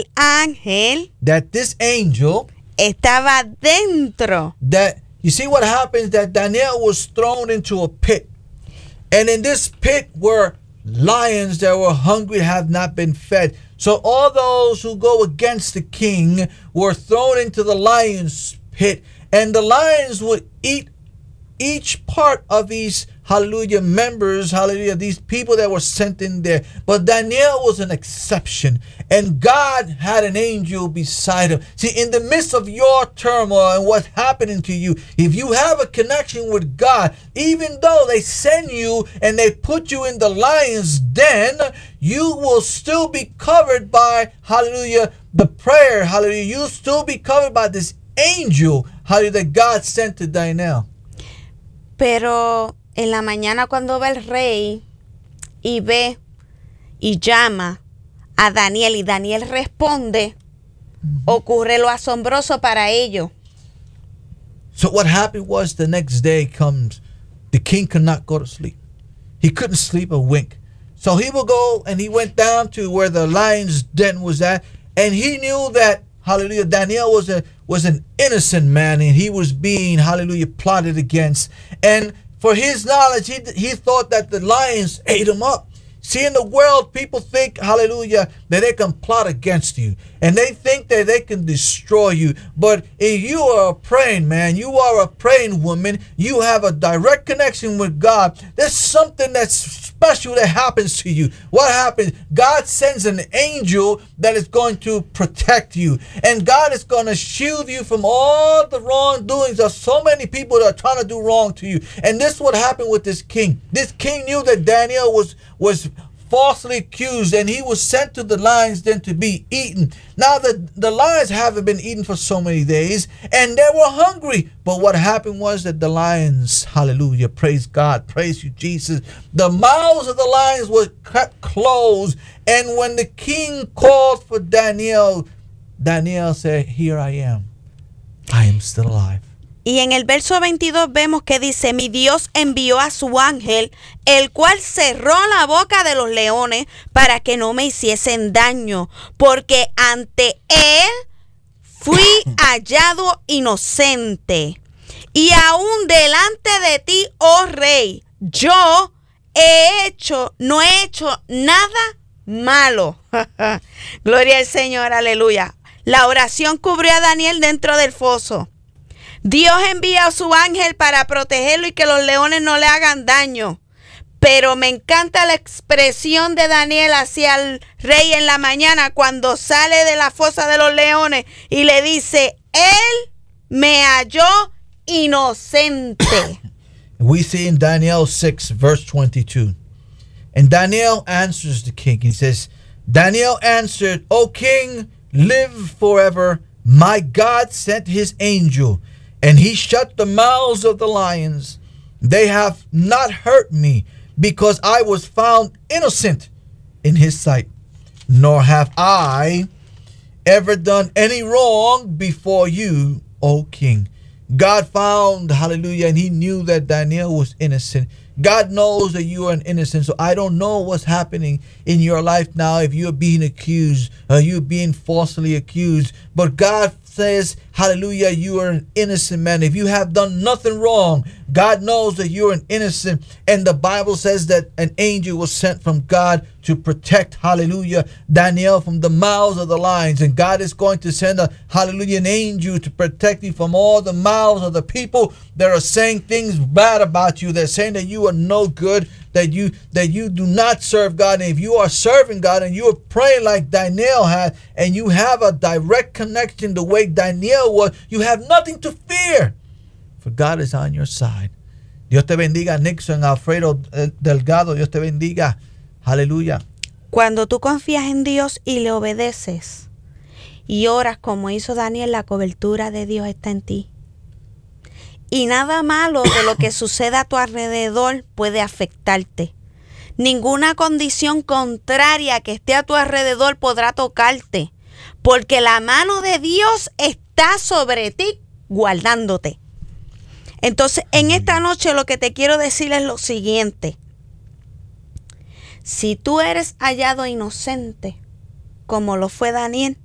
That this angel, estaba dentro. that you see what happens, that Daniel was thrown into a pit. And in this pit were lions that were hungry, have not been fed. So all those who go against the king were thrown into the lion's pit. And the lions would eat each part of these, hallelujah, members, hallelujah, these people that were sent in there. But Daniel was an exception. And God had an angel beside him. See, in the midst of your turmoil and what's happening to you, if you have a connection with God, even though they send you and they put you in the lion's den, you will still be covered by, hallelujah, the prayer, hallelujah. You'll still be covered by this angel, hallelujah, that God sent to Daniel. Pero en la mañana cuando va el rey y ve y llama a Daniel y Daniel responde, ocurre lo asombroso para ellos. So what happened was, the next day comes, the king could not go to sleep. He couldn't sleep a wink. So he will go, and he went down to where the lion's den was at, and he knew that, hallelujah, Daniel was an innocent man, and he was being, hallelujah, plotted against. And for his knowledge, he thought that the lions ate him up. See, in the world, people think, hallelujah, that they can plot against you. And they think that they can destroy you. But if you are a praying man, you are a praying woman, you have a direct connection with God, there's something that's special that happens to you. What happens? God sends an angel that is going to protect you. And God is going to shield you from all the wrongdoings of so many people that are trying to do wrong to you. And this is what happened with this king. This king knew that Daniel was falsely accused, and he was sent to the lions then to be eaten. Now the lions haven't been eaten for so many days, and they were hungry. But what happened was that the lions, hallelujah, praise God, praise you, Jesus, the mouths of the lions were kept closed. And when the king called for Daniel, Daniel said, "Here I am still alive." Y en el verso 22 vemos que dice, mi Dios envió a su ángel, el cual cerró la boca de los leones para que no me hiciesen daño, porque ante él fui hallado inocente. Y aún delante de ti, oh rey, yo no he hecho nada malo. Gloria al Señor, aleluya. La oración cubrió a Daniel dentro del foso. Dios envía a su ángel para protegerlo y que los leones no le hagan daño. Pero me encanta la expresión de Daniel hacia el rey en la mañana cuando sale de la fosa de los leones y le dice, él me halló inocente. We see in Daniel 6, verse 22. And Daniel answers the king. He says, Daniel answered, O king, live forever. My God sent his angel, and he shut the mouths of the lions. They have not hurt me, because I was found innocent in his sight. Nor have I ever done any wrong before you, O king. God found, hallelujah, and he knew that Daniel was innocent. God knows that you are an innocent. So I don't know what's happening in your life now, if you're being accused, or you're being falsely accused. But God says, hallelujah, you are an innocent man. If you have done nothing wrong, God knows that you're an innocent. And the Bible says that an angel was sent from God to protect, hallelujah, Daniel from the mouths of the lions. And God is going to send an angel to protect you from all the mouths of the people that are saying things bad about you. They're saying that you are no good, that you do not serve God. And if you are serving God and you are praying like Daniel had, and you have a direct connection the way Daniel was, you have nothing to fear, for God is on your side. Dios te bendiga, Nixon, Alfredo Delgado. Dios te bendiga. Aleluya. Cuando tú confías en Dios y le obedeces y oras como hizo Daniel, la cobertura de Dios está en ti. Y nada malo de lo que suceda a tu alrededor puede afectarte. Ninguna condición contraria que esté a tu alrededor podrá tocarte, porque la mano de Dios está sobre ti, guardándote. Entonces, en esta noche lo que te quiero decir es lo siguiente. Si tú eres hallado inocente, como lo fue Daniel,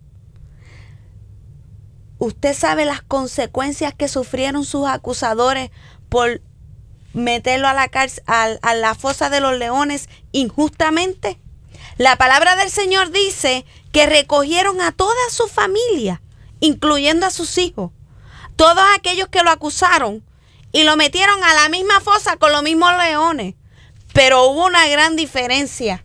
usted sabe las consecuencias que sufrieron sus acusadores por meterlo a la cárcel, a la fosa de los leones injustamente. La palabra del Señor dice que recogieron a toda su familia, incluyendo a sus hijos, todos aquellos que lo acusaron, y lo metieron a la misma fosa con los mismos leones. Pero hubo una gran diferencia.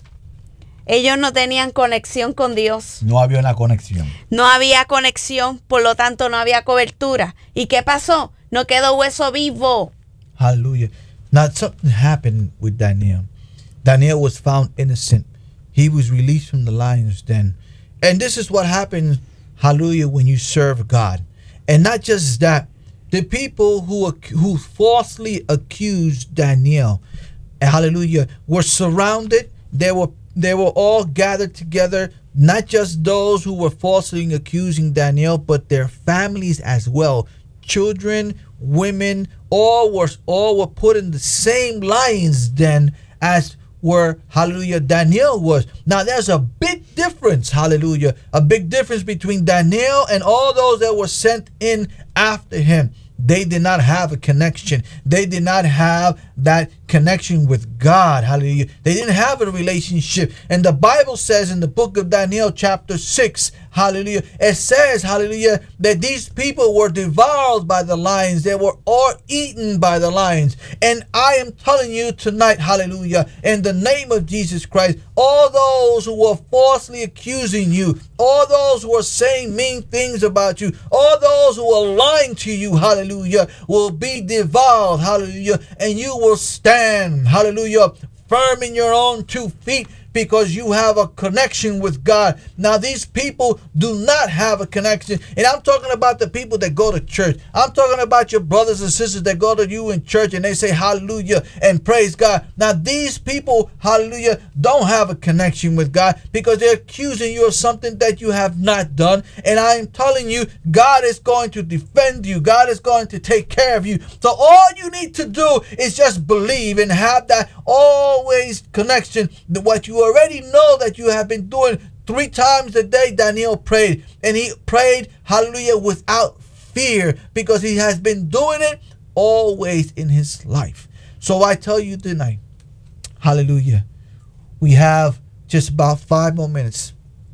Ellos no tenían conexión con Dios. No había una conexión. No había conexión, por lo tanto no había cobertura. ¿Y qué pasó? No quedó hueso vivo. Hallelujah. Now something happened with Daniel. Daniel was found innocent. He was released from the lion's den. And this is what happens, hallelujah, when you serve God. And not just that, the people who falsely accused Daniel, hallelujah, were surrounded. They were all gathered together, not just those who were falsely accusing Daniel, but their families as well. Children, women, all were put in the same lion's den as were, hallelujah, Daniel was. Now there's a big difference, hallelujah, a big difference between Daniel and all those that were sent in after him. They did not have a connection. They did not have that connection with God. Hallelujah. They didn't have a relationship. And the Bible says in the book of Daniel chapter 6, hallelujah, it says, hallelujah, that these people were devoured by the lions. They were all eaten by the lions. And I am telling you tonight, hallelujah, in the name of Jesus Christ, all those who were falsely accusing you, all those who are saying mean things about you, all those who are lying to you, hallelujah, will be devoured, hallelujah, and you will stand, hallelujah, firm in your own 2 feet, because you have a connection with God. Now these people do not have a connection. And I'm talking about the people that go to church. I'm talking about your brothers and sisters that go to you in church and they say hallelujah and praise God. Now these people, hallelujah, don't have a connection with God, because they're accusing you of something that you have not done. And I am telling you, God is going to defend you. God is going to take care of you. So all you need to do is just believe and have that always connection to what you already know that you have been doing. 3 times a day Daniel prayed, and he prayed, hallelujah, without fear, because he has been doing it always in his life. So I tell you tonight, hallelujah, we have just about 5 more minutes,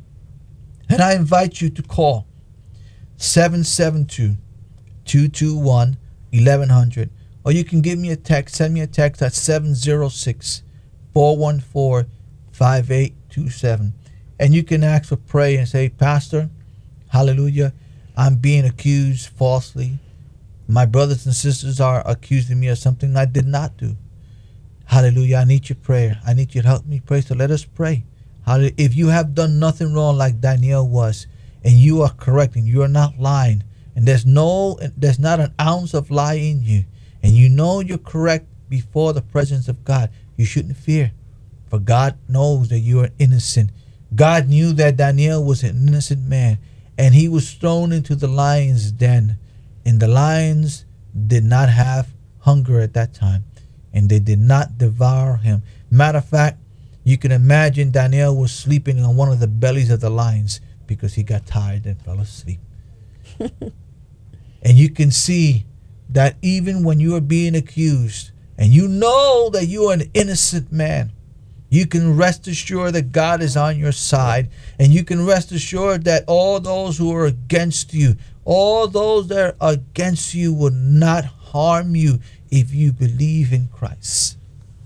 and I invite you to call 772-221-1100, or you can give me a text. Send me a text at 706-414-5827. And you can ask for prayer and say, Pastor, hallelujah, I'm being accused falsely. My brothers and sisters are accusing me of something I did not do. Hallelujah. I need your prayer. I need you to help me pray. So let us pray. Hallelujah. If you have done nothing wrong like Daniel was, and you are correct, and you are not lying, and there's not an ounce of lie in you, and you know you're correct before the presence of God, you shouldn't fear. For God knows that you are innocent. God knew that Daniel was an innocent man, and he was thrown into the lion's den. And the lions did not have hunger at that time, and they did not devour him. Matter of fact, you can imagine Daniel was sleeping on one of the bellies of the lions because he got tired and fell asleep. And you can see that even when you are being accused and you know that you are an innocent man, you can rest assured that God is on your side, and you can rest assured that all those who are against you, all those that are against you will not harm you if you believe in Christ.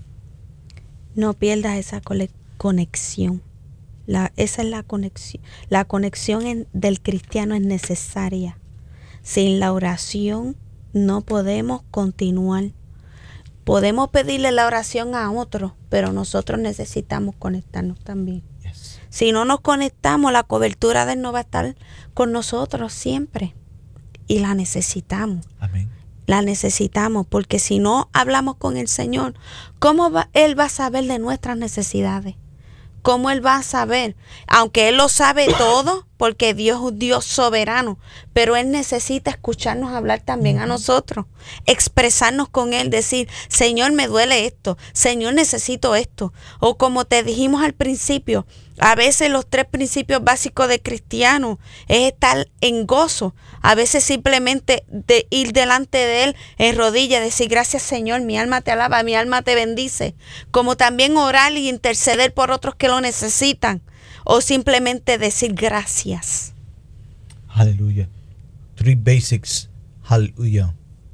No pierdas esa conexión. Esa es la conexión. La conexión del cristiano es necesaria. Sin la oración no podemos continuar. Podemos pedirle la oración a otro, pero nosotros necesitamos conectarnos también. Yes. Si no nos conectamos, la cobertura de Él no va a estar con nosotros siempre. Y la necesitamos. Amén. La necesitamos, porque si no hablamos con el Señor, ¿cómo Él va a saber de nuestras necesidades? ¿Cómo Él va a saber? Aunque Él lo sabe todo, porque Dios es un Dios soberano, pero Él necesita escucharnos hablar también a nosotros, expresarnos con Él, decir, Señor, me duele esto, Señor, necesito esto. O como te dijimos al principio, a veces los 3 principios básicos de cristiano es estar en gozo. A veces simplemente de ir delante de Él en rodillas, decir gracias Señor, mi alma te alaba, mi alma te bendice. Como también orar y interceder por otros que lo necesitan. O simplemente decir gracias. Hallelujah. 3 basics. Hallelujah.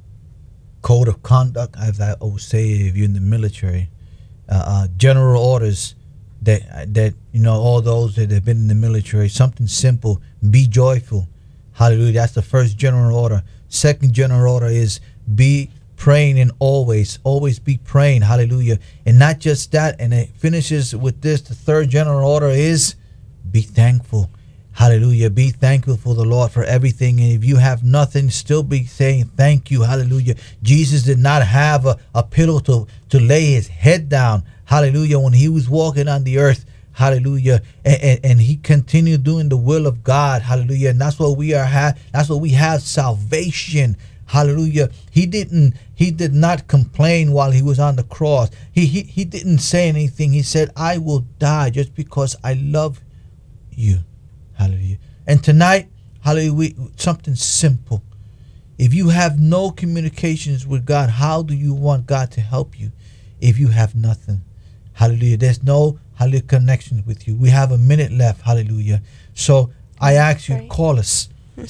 Code of conduct, as I would say if you're in the military. General orders that you know, all those that have been in the military. Something simple. Be joyful. Hallelujah. That's the first general order. Second general order is be praying and always be praying. Hallelujah. And not just that. And it finishes with this. The third general order is be thankful. Hallelujah. Be thankful for the Lord for everything. And if you have nothing, still be saying thank you. Hallelujah. Jesus did not have a pillow to lay his head down. Hallelujah. When he was walking on the earth. Hallelujah. And he continued doing the will of God. Hallelujah. And that's what we are that's what we have, salvation. Hallelujah. He did not complain while he was on the cross. He didn't say anything. He said, I will die just because I love you. Hallelujah. And tonight, hallelujah, something simple. If you have no communications with God, how do you want God to help you if you have nothing? Hallelujah. There's no hallelujah connection with you. We have a minute left. Hallelujah. So I ask you, call us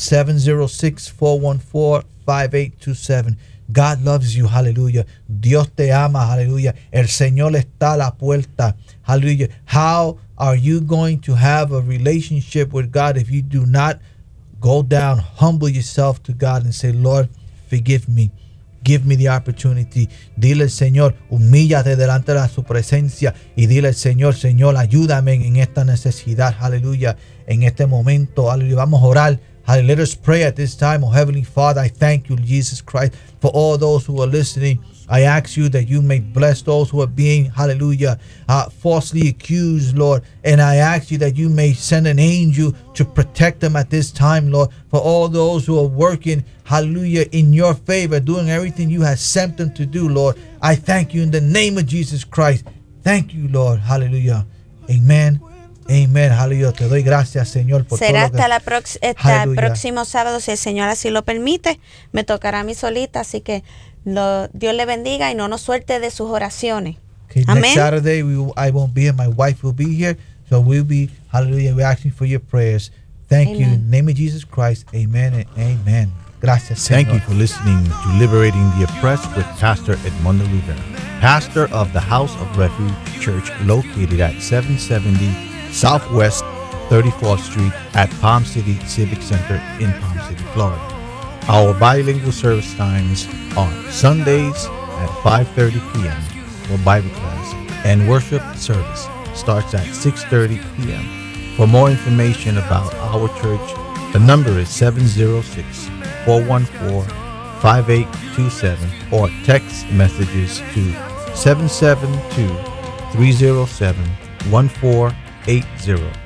706-414-5827. God loves you. Hallelujah. Dios te ama. Hallelujah. El Señor está a la puerta. Hallelujah. How are you going to have a relationship with God if you do not go down, humble yourself to God and say, Lord, forgive me. Give me the opportunity. Dile al Señor, humíllate delante de su presencia y dile al Señor, Señor, ayúdame en esta necesidad. Aleluya. En este momento, aleluya. Vamos a orar. Hallelujah. Let us pray at this time. Oh, Heavenly Father, I thank you, Jesus Christ, for all those who are listening. I ask you that you may bless those who are being, hallelujah, falsely accused, Lord. And I ask you that you may send an angel to protect them at this time, Lord. For all those who are working, hallelujah, in your favor, doing everything you have sent them to do, Lord. I thank you in the name of Jesus Christ. Thank you, Lord. Hallelujah. Amen. Amen, aleluya. Te doy gracias, Señor, por Será todo lo que... hasta el próximo sábado, si el Señor así lo permite. Me tocará a mí solita, así que Dios le bendiga y no nos suelte de sus oraciones. Okay, Amen. next Saturday, I won't be here. My wife will be here. So we'll be, hallelujah, we're asking for your prayers. Thank you. In the name of Jesus Christ, amen and amen. Gracias, Señor. Thank you for listening to Liberating the Oppressed with Pastor Edmundo Rivera, pastor of the House of Refuge Church located at 770 Southwest 34th Street at Palm City Civic Center in Palm City, Florida. Our bilingual service times are Sundays at 5:30 p.m. for Bible class, and worship service starts at 6:30 p.m. For more information about our church, the number is 706-414-5827 or text messages to 772-307-1480.